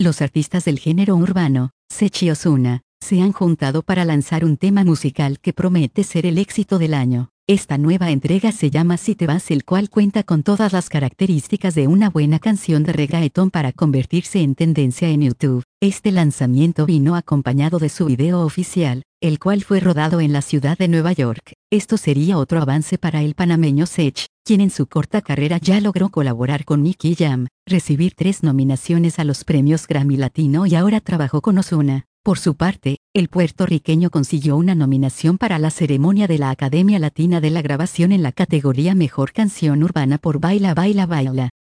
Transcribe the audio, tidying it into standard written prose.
Los artistas del género urbano, Sech y Ozuna, se han juntado para lanzar un tema musical que promete ser el éxito del año. Esta nueva entrega se llama Si te vas, el cual cuenta con todas las características de una buena canción de reggaetón para convertirse en tendencia en YouTube. Este lanzamiento vino acompañado de su video oficial, el cual fue rodado en la ciudad de Nueva York. Esto sería otro avance para el panameño Sech, quien en su corta carrera ya logró colaborar con Nicky Jam, recibir 3 nominaciones a los premios Grammy Latino y ahora trabajó con Ozuna. Por su parte, el puertorriqueño consiguió una nominación para la ceremonia de la Academia Latina de la Grabación en la categoría Mejor Canción Urbana por Baila Baila Baila.